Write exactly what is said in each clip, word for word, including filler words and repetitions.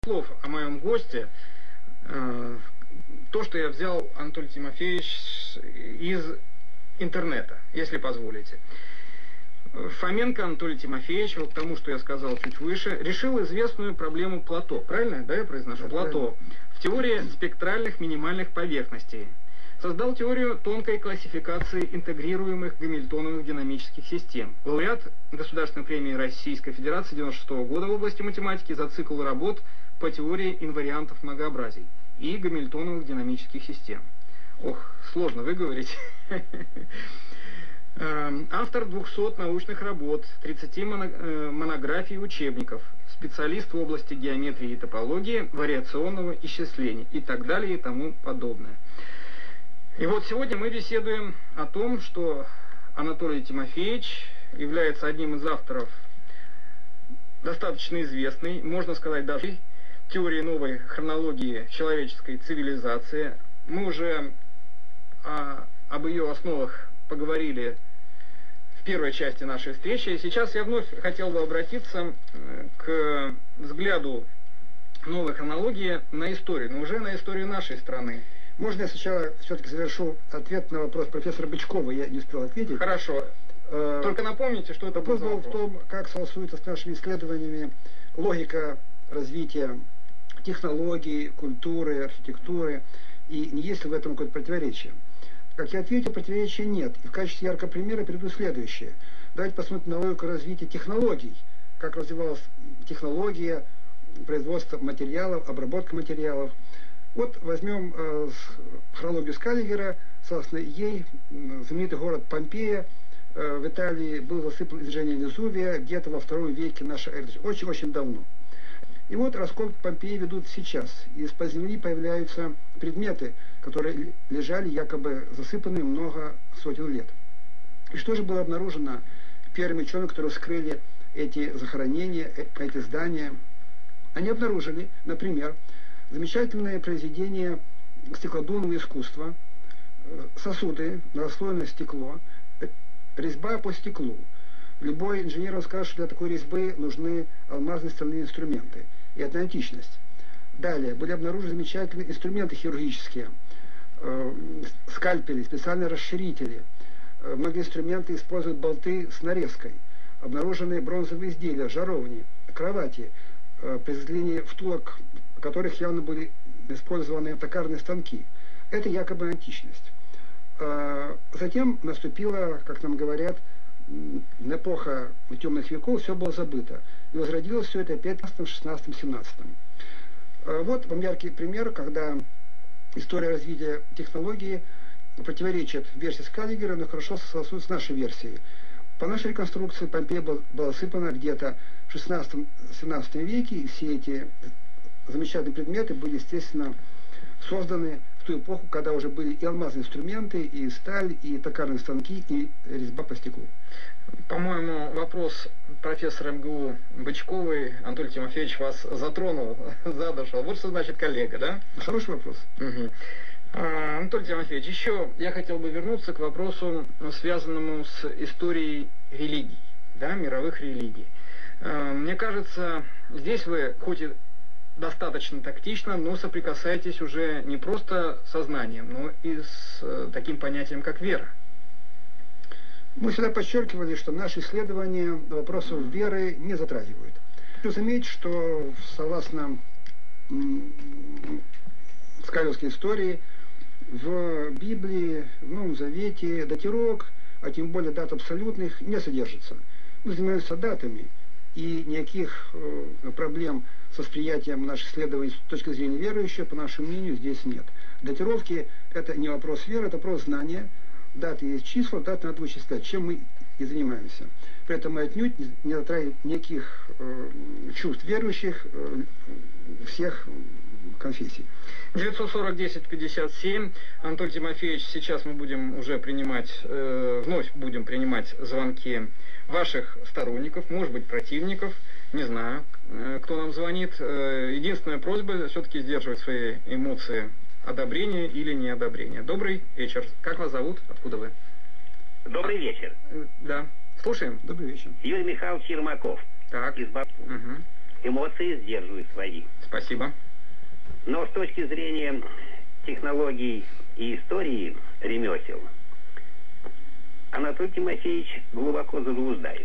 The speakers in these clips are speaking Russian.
Слов о моем госте, то, что я взял, Анатолий Тимофеевич, из интернета, если позволите. Фоменко Анатолий Тимофеевич, вот к тому, что я сказал чуть выше, решил известную проблему Плато. Правильно, да, я произношу? Да, Плато. В теории спектральных минимальных поверхностей. Создал теорию тонкой классификации интегрируемых гамильтоновых динамических систем. Лауреат Государственной премии Российской Федерации девяносто шестого года в области математики за цикл работ по теории инвариантов многообразий и гамильтоновых динамических систем. Ох, сложно выговорить. Автор двухсот научных работ, тридцати монографий и учебников, специалист в области геометрии и топологии, вариационного исчисления и так далее и тому подобное. И вот сегодня мы беседуем о том, что Анатолий Тимофеевич является одним из авторов достаточно известной, можно сказать, даже теории новой хронологии человеческой цивилизации. Мы уже о, об ее основах поговорили в первой части нашей встречи. И сейчас я вновь хотел бы обратиться к взгляду новой хронологии на историю, но уже на историю нашей страны. Можно я сначала все-таки завершу ответ на вопрос профессора Бычкова? Я не успел ответить. Хорошо. Э, Только напомните, что это вопрос был в том, как согласуется с нашими исследованиями логика развития технологий, культуры, архитектуры, и не есть ли в этом какое-то противоречие. Как я ответил, противоречия нет. И в качестве яркого примера приведу следующее. Давайте посмотрим на логику развития технологий. Как развивалась технология, производство материалов, обработка материалов. Вот возьмем э, хронологию Скаллигера, согласно ей, знаменитый город Помпея э, в Италии был засыпан извержением Везувия где-то во втором веке нашей эры, очень-очень давно. И вот раскопки Помпеи ведут сейчас. Из-под земли появляются предметы, которые лежали якобы засыпанные много сотен лет. И что же было обнаружено первыми учеными, которые вскрыли эти захоронения, эти здания? Они обнаружили, например, замечательное произведение стеклодувного искусства, сосуды, наслоенное стекло, резьба по стеклу. Любой инженер вам скажет, что для такой резьбы нужны алмазные стальные инструменты. И это античность. Далее были обнаружены замечательные инструменты хирургические, э, скальпели, специальные расширители. Э, многие инструменты используют болты с нарезкой. Обнаружены бронзовые изделия, жаровни, кровати, э, при изделении втулок, в которых явно были использованы токарные станки. Это якобы античность. Э, затем наступила, как нам говорят, эпоха темных веков, все было забыто. И возродилось все это опять в пятнадцатом, шестнадцатом, семнадцатом. Вот вам яркий пример, когда история развития технологии противоречит версии Скаллигера, но хорошо согласуется с нашей версией. По нашей реконструкции Помпея была осыпана где-то в шестнадцатом-семнадцатом веке, и все эти замечательные предметы были, естественно, созданы в ту эпоху, когда уже были и алмазные инструменты, и сталь, и токарные станки, и резьба по стеклу. По-моему, вопрос профессора МГУ Бычковой, Анатолий Тимофеевич, вас затронул, задушил. Вот что значит коллега, да? Хороший вопрос. Угу. А, Анатолий Тимофеевич, еще я хотел бы вернуться к вопросу, связанному с историей религий, да, мировых религий. А, мне кажется, здесь вы, хоть и достаточно тактично, но соприкасаетесь уже не просто со знанием, но и с э, таким понятием, как вера. Мы всегда подчеркивали, что наши исследования вопросов веры не затрагивают. Хочу заметить, что согласно скаллигеровской истории, в Библии, в Новом Завете датировок, а тем более дат абсолютных, не содержится. Мы занимаемся датами, и никаких э, проблем с восприятием наших исследований с точки зрения верующего, по нашему мнению, здесь нет. Датировки – это не вопрос веры, это вопрос знания. Даты есть числа, даты надо вычислять, чем мы и занимаемся. При этом мы отнюдь не затрагиваем никаких э, чувств верующих э, всех конфессий. девятьсот сорок десять пятьдесят семь. Анатолий Тимофеевич, сейчас мы будем уже принимать, э, вновь будем принимать звонки ваших сторонников, может быть, противников. Не знаю, э, кто нам звонит. Э, единственная просьба все-таки сдерживать свои эмоции одобрения или неодобрения. Добрый вечер. Как вас зовут? Откуда вы? Добрый вечер. Да. Слушаем. Добрый вечер. Юрий Михайлович Ермаков. Так. Из Баку. Угу. эмоции сдерживают свои. Спасибо. Но с точки зрения технологий и истории ремесел, Анатолий Тимофеевич глубоко заблуждается.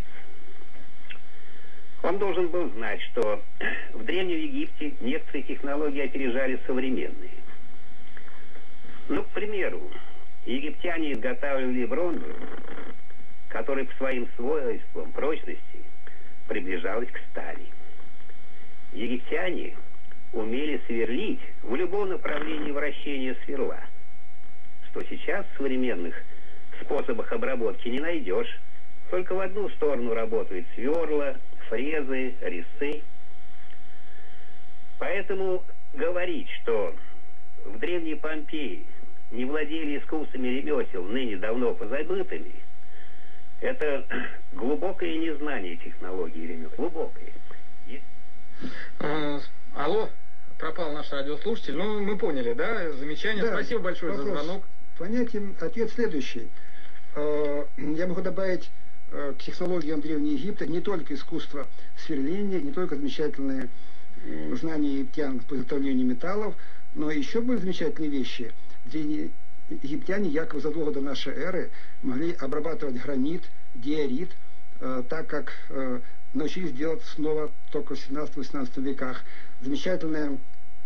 Он должен был знать, что в Древнем Египте некоторые технологии опережали современные. Ну, к примеру, египтяне изготавливали бронзу, которая по своим свойствам прочности приближалась к стали. Египтяне умели сверлить в любом направлении вращения сверла, что сейчас в современных способах обработки не найдешь. Только в одну сторону работают сверла, фрезы, резцы. Поэтому говорить, что в древней Помпеи не владели искусствами ремесел, ныне давно позабытыми, это глубокое незнание технологий ремесел. Глубокое. А, алло, пропал наш радиослушатель. Ну, мы поняли, да? Замечание. Да, спасибо большое вопрос. За звонок. Понятен ответ следующий. Я могу добавить к технологиям Древнего Египта не только искусство сверления, не только замечательные знания египтян по изготовлению металлов, но еще были замечательные вещи. Древние египтяне якобы задолго до нашей эры могли обрабатывать гранит, диорит, так как научились делать снова только в семнадцатом-восемнадцатом веках. Замечательное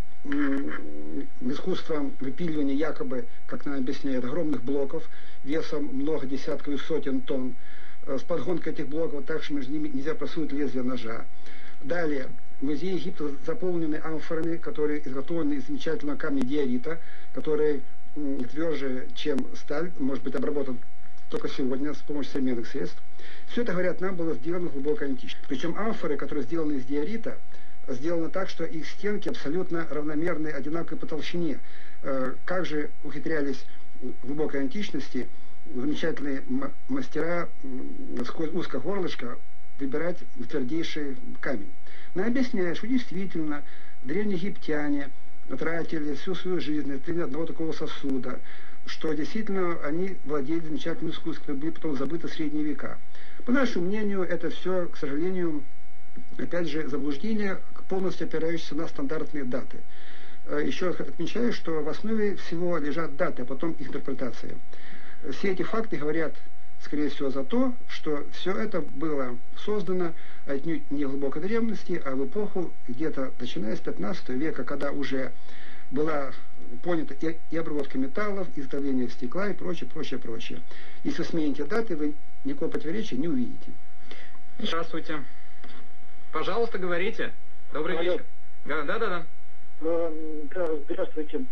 искусство выпиливания якобы, как нам объясняют, огромных блоков весом много десятков и сотен тонн. С подгонкой этих блоков также между ними нельзя просунуть лезвие ножа. Далее, музей Египта заполнены амфорами, которые изготовлены из замечательного камня диорита, который тверже, чем сталь, может быть обработан только сегодня с помощью современных средств. Все это, говорят, нам было сделано в глубокой античности. Причем амфоры, которые сделаны из диорита, сделаны так, что их стенки абсолютно равномерны, одинаковые по толщине. Как же ухитрялись в глубокой античности замечательные мастера сквозь узкое горлышко выбирать твердейший камень. Но объясняю, что действительно древние египтяне тратили всю свою жизнь на трение одного такого сосуда, что действительно они владели замечательным искусством, были потом забыты в средние века. По нашему мнению, это все, к сожалению, опять же, заблуждение, полностью опирающееся на стандартные даты. Еще раз отмечаю, что в основе всего лежат даты, а потом их интерпретация. Все эти факты говорят, скорее всего, за то, что все это было создано отнюдь не в глубокой древности, а в эпоху где-то начиная с пятнадцатого века, когда уже была понята и, и обработка металлов, изготовление стекла и прочее, прочее, прочее. Если смените даты, вы никакого противоречия не увидите. Здравствуйте. Пожалуйста, говорите. Добрый Алло. Вечер. Да, да, да, да. Да, здравствуйте.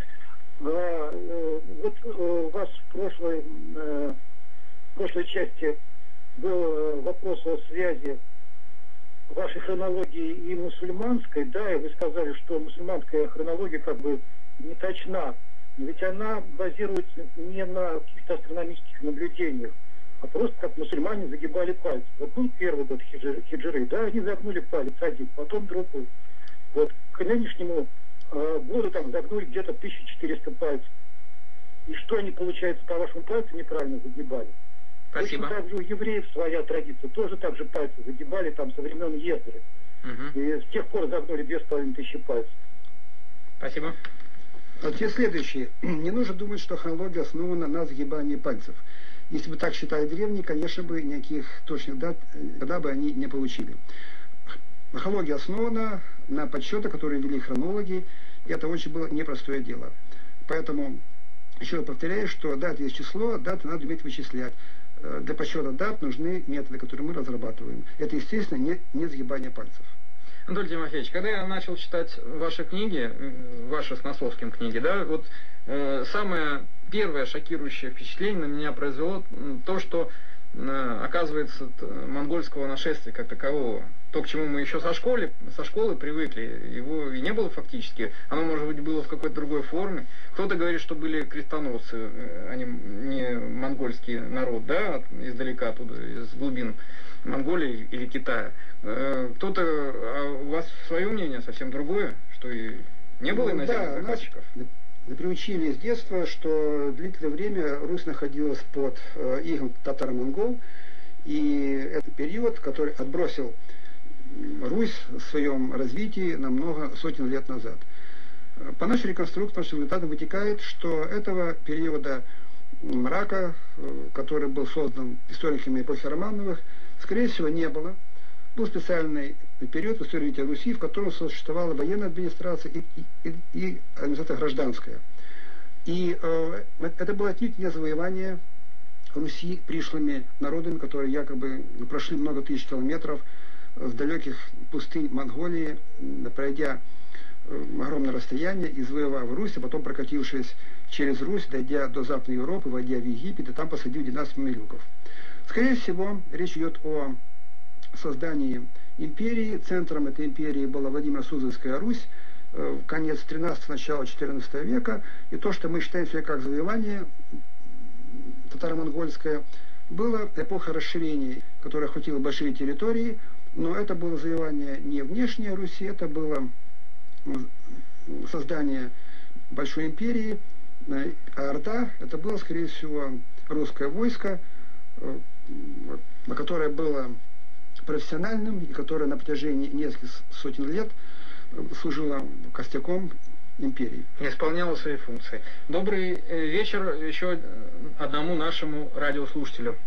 Вот у вас в прошлой, в прошлой части был вопрос о связи вашей хронологии и мусульманской, да, и вы сказали, что мусульманская хронология как бы не точна, ведь она базируется не на каких-то астрономических наблюдениях, а просто как мусульмане загибали пальцы. Вот был первый год хиджры, да, они загнули палец один, потом другой. Вот к нынешнему э, году там загнули где-то тысяча четыреста пальцев. И что они, получается, по вашему пальцу неправильно загибали? Спасибо. Точно так же у евреев своя традиция, тоже так же пальцы загибали там со времен Ездры. Угу. И с тех пор загнули две с половиной тысячи пальцев. Спасибо. Ответ следующий. Не нужно думать, что хронология основана на загибании пальцев. Если бы так считали древние, конечно бы никаких точных дат тогда бы они не получили. Хронология основана на подсчетах, которые вели хронологи, и это очень было непростое дело. Поэтому еще раз повторяю, что даты есть число, даты надо уметь вычислять. Для подсчета дат нужны методы, которые мы разрабатываем. Это, естественно, не, не загибание пальцев. Анатолий Тимофеевич, когда я начал читать ваши книги, ваши с Носовским книги, да, вот э, самое первое шокирующее впечатление на меня произвело то, что э, оказывается монгольского нашествия как такового, то, к чему мы еще со школы, со школы привыкли, его и не было фактически, оно, может быть, было в какой-то другой форме. Кто-то говорит, что были крестоносцы, они не монгольский народ, да, издалека оттуда, из глубин Монголии или Китая. Кто-то, а у вас свое мнение совсем другое, что и не было иноземных да, заказчиков? Нас приучили с детства, что длительное время Русь находилась под игом татаро-монгол, и это период, который отбросил Русь в своем развитии на много сотен лет назад. По нашей реконструкции, нашим результатам вытекает, что этого периода мрака, который был создан историками эпохи Романовых, скорее всего, не было. Был специальный период в истории развития Руси, в котором существовала военная администрация и, и, и администрация гражданская. И э, это было отнюдь не завоевание Руси пришлыми народами, которые якобы прошли много тысяч километров в далеких пустынь Монголии, пройдя огромное расстояние и завоевав Русь, а потом прокатившись через Русь, дойдя до Западной Европы, войдя в Египет, и там посадив династию мамилюков. Скорее всего, речь идет о создании империи. Центром этой империи была Владимиро-Суздальская Русь, конец тринадцатого, начало четырнадцатого века. И то, что мы считаем себе как завоевание татаро-монгольское, была эпоха расширений, которая охватила большие территории, но это было завоевание не внешней Руси, это было создание большой империи, а Орда это было, скорее всего, русское войско, которое было профессиональным и которое на протяжении нескольких сотен лет служило костяком империи. Исполняла свои функции. Добрый вечер еще одному нашему радиослушателю.